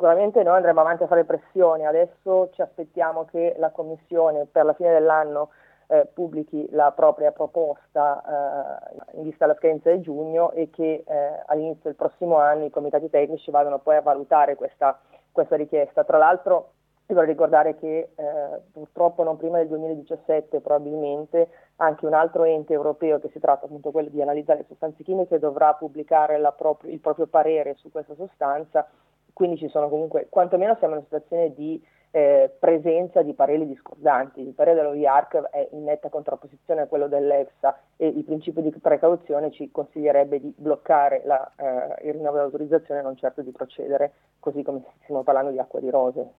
sicuramente noi andremo avanti a fare pressioni. Adesso ci aspettiamo che la Commissione per la fine dell'anno pubblichi la propria proposta in vista della scadenza di giugno e che all'inizio del prossimo anno i comitati tecnici vadano poi a valutare questa richiesta. Tra l'altro vorrei ricordare che purtroppo non prima del 2017 probabilmente anche un altro ente europeo, che si tratta appunto quello di analizzare le sostanze chimiche, dovrà pubblicare il proprio parere su questa sostanza, quindi ci sono comunque, quantomeno siamo in una situazione di presenza di pareri discordanti. Il parere dell'OIARC è in netta contrapposizione a quello dell'EFSA e il principio di precauzione ci consiglierebbe di bloccare il rinnovo dell'autorizzazione e non certo di procedere, così come se stiamo parlando di acqua di rose.